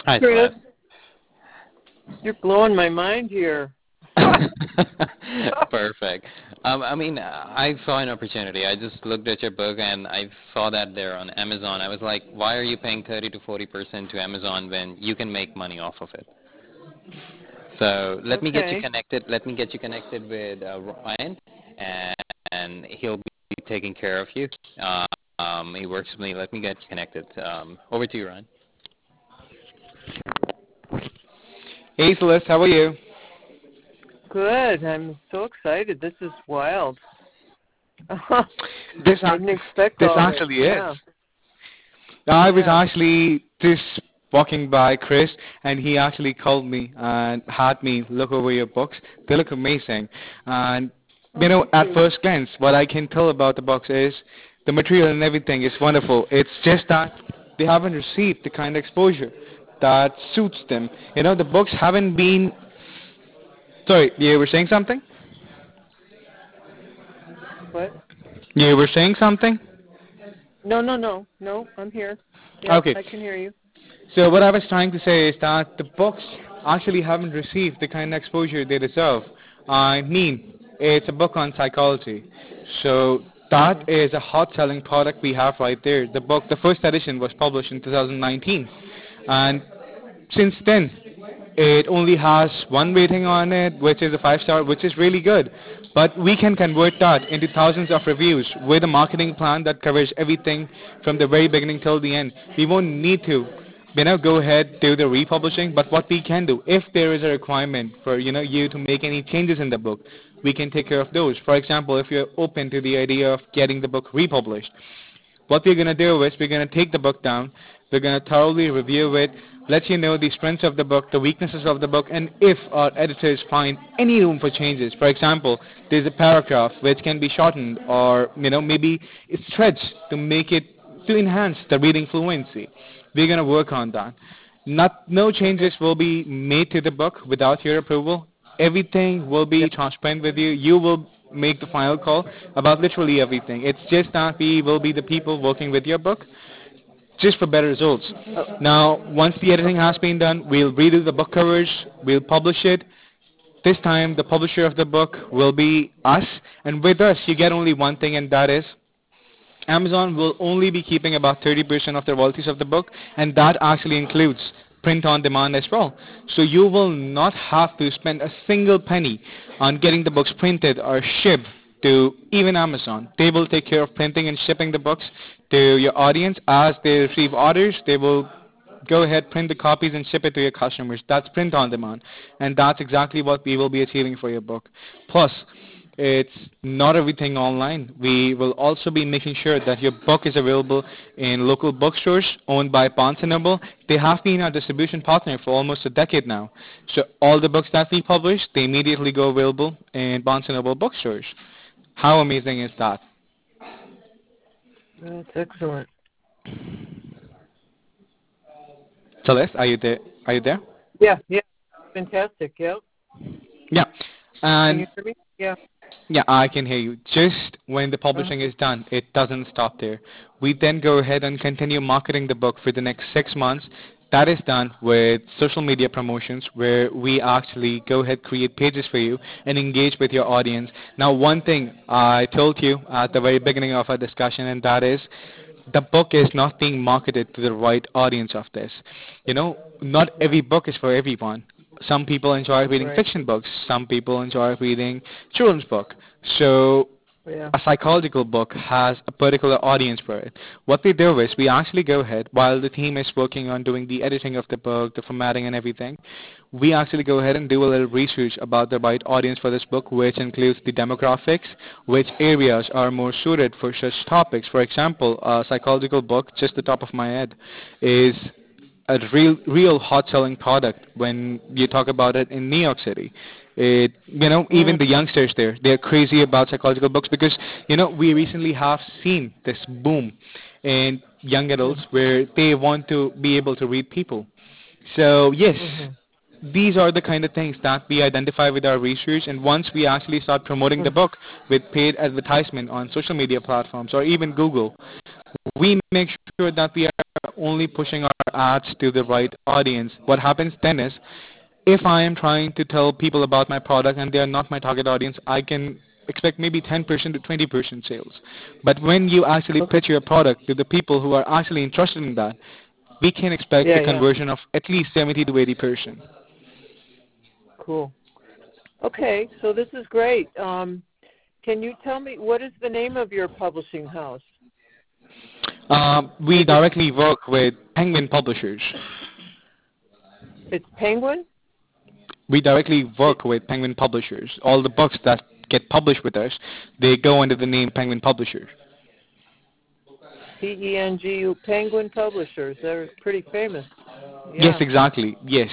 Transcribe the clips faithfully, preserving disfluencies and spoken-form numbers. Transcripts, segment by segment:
Hi, Chris, Celeste. you're blowing my mind here. Perfect. Um, I mean, I saw an opportunity. I just looked at your book and I saw that there on Amazon. I was like, why are you paying thirty to forty percent to Amazon when you can make money off of it? So let me get you Okay. connected. Let me get you connected with uh, Ryan, and he'll be taking care of you. Um, he works with me. Let me get you connected. Um, over to you, Ryan. Hey Celeste, how are you? Good. I'm so excited. This is wild. This I ac- didn't expect this all this. actually is. Yeah. I was Yeah. actually just walking by Chris, and he actually called me and had me look over your books. They look amazing, and Oh, you know, thank at you. first glance, what I can tell about the books is the material and everything is wonderful. It's just that they haven't received the kind of exposure that suits them. You know, the books haven't been. Sorry, you were saying something? What? You were saying something? No, no, no. No, I'm here. Yep, Okay. I can hear you. So what I was trying to say is that the books actually haven't received the kind of exposure they deserve. I mean, it's a book on psychology. So that Mhm. is a hot selling product we have right there. The book, the first edition was published in two thousand nineteen. And since then, it only has one rating on it, which is a five star, which is really good. But we can convert that into thousands of reviews with a marketing plan that covers everything from the very beginning till the end. We won't need to, you know, go ahead do the republishing. But what we can do, if there is a requirement for you know you to make any changes in the book, we can take care of those. For example, if you're open to the idea of getting the book republished, what we're going to do is we're going to take the book down, we're going to thoroughly review it, let you know the strengths of the book, the weaknesses of the book, and if our editors find any room for changes. For example, there's a paragraph which can be shortened, or you know maybe it's stretched to make it to enhance the reading fluency. We're going to work on that. Not no changes Okay. will be made to the book without your approval. Everything will Yeah. be transparent with you. You will make the final call about literally everything. It's just that we will be the people working with your book just for better results. Oh, Now, once the editing okay. has been done, we'll redo the book covers, we'll publish it. This time, the publisher of the book will be us, and with us, you get only one thing, and that is Amazon will only be keeping about thirty percent of the royalties of the book, and that actually includes print on demand as well. So you will not have to spend a single penny on getting the books printed or shipped to even Amazon. They will take care of printing and shipping the books to your audience. As they receive orders, they will go ahead, print the copies, and ship it to your customers. That's print on demand, and that's exactly what we will be achieving for your book. Plus, it's not everything online. We will also be making sure that your book is available in local bookstores owned by Barnes and Noble. They have been our distribution partner for almost a decade now. So all the books that we publish, they immediately go available in Barnes and Noble bookstores. How amazing is that? That's excellent. Celeste, are you there? Are you there? Yeah, yeah. Fantastic. Yep. Yeah. Can And you hear me? Yeah. yeah, I can hear you. Just when the Uh, publishing is done, it doesn't stop there. We then go ahead and continue marketing the book for the next six months. That is done with social media promotions where we actually go ahead, create pages for you, and engage with your audience. Now, one thing I told you at the very beginning of our discussion, and that is the book is not being marketed to the right audience of this. You know, not yeah. every book is for everyone. Some people enjoy reading Right. fiction books. Some people enjoy reading children's book. So Yeah. a psychological book has a particular audience for it. What we do is we actually go ahead while the team is working on doing the editing of the book, the formatting and everything. We actually go ahead and do a little research about the right audience for this book, which includes the demographics, which areas are more suited for such topics. For example, a psychological book, just the top of my head, is a real real hot selling product when you talk about it in New York City. It you know Mm, even the youngsters there, they're crazy about psychological books because you know we recently have seen this boom in young adults mm, where they want to be able to read people. So yes, mhm, these are the kind of things that we identify with our research, and once we actually start promoting the mm. book with paid advertisement on social media platforms or even Google, we make sure that we are only pushing our ads to the right audience. What happens then is, if I am trying to tell people about my product and they are not my target audience, I can expect maybe ten percent to twenty percent sales. But when you actually Okay. pitch your product to the people who are actually interested in that, we can expect a Yeah, yeah. conversion of at least seventy to eighty percent. Cool. Okay, so this is great. Um, can you tell me what is the name of your publishing house? Um, we Is it directly work with Penguin Publishers. it's Penguin? We directly It, work with Penguin Publishers. All the books that get published with us, they go under the name Penguin Publishers. P E N G U Penguin Publishers. They're pretty famous. Yes, Yeah. exactly. Yes.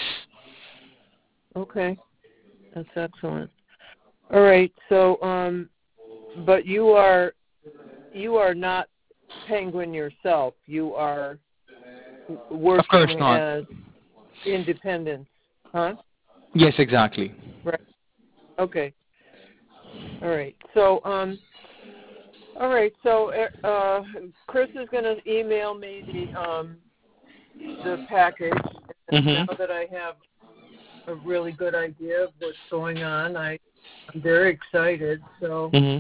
Okay. That's excellent. All right. So, um, but you are you are not Penguin yourself. You are Of course working not. as independent, huh? Yes, exactly. Right. Okay. All right. So, um, all right. So, uh, uh, Chris is going to email me the um, the package. And now Mhm. that I have a really good idea of what's going on, I I'm very excited. So, Mhm.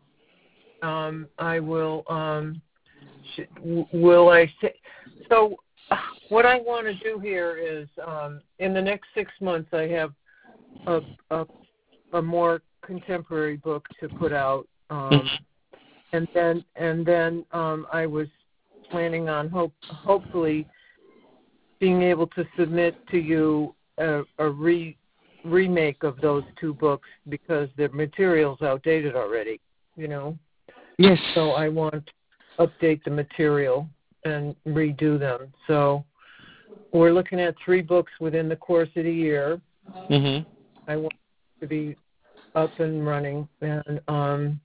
um, I will. Um, sh- w- will I say? So, uh, what I want to do here is, um, in the next six months, I have a a, a more contemporary book to put out, um, Mhm. and then and then um, I was planning on hope hopefully being able to submit to you a, a re remake of those two books because the material's outdated already, you know. Yes. So I want to update the material and redo them. So we're looking at three books within the course of the year. Mhm. I want to be up and running, and um,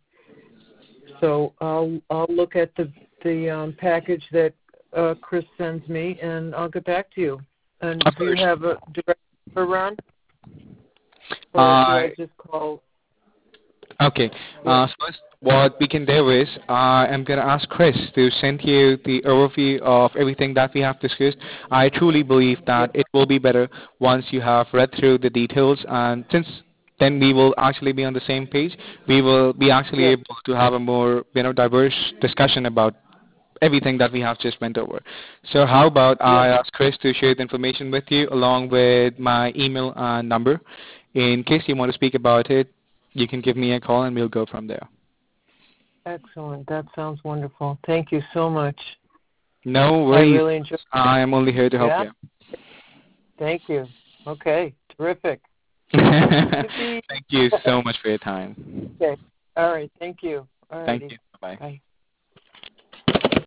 so I'll I'll look at the the um, package that uh, Chris sends me, and I'll get back to you. And Of do you course. have a direct number, Ron, or do Uh, I just call? okay. What? Uh, so first, what we can do is, I am gonna ask Chris to send you the overview of everything that we have discussed. I truly believe Yeah, that it will be better once you have read through the details, and since then we will actually be on the same page. We will be actually yeah, able to have a more, you know, diverse discussion about everything that we have just went over. So how about yeah. I ask Chris to share the information with you along with my email and number. In case you want to speak about it, you can give me a call and we'll go from there. Excellent. That sounds wonderful. Thank you so much. No I worries. really enjoyed. I am only here to help Yeah. you. Thank you. Okay. Terrific. Yippee. Thank you so much for your time. Okay. All right. Thank you. All Thank righty. you. Bye-bye. Bye.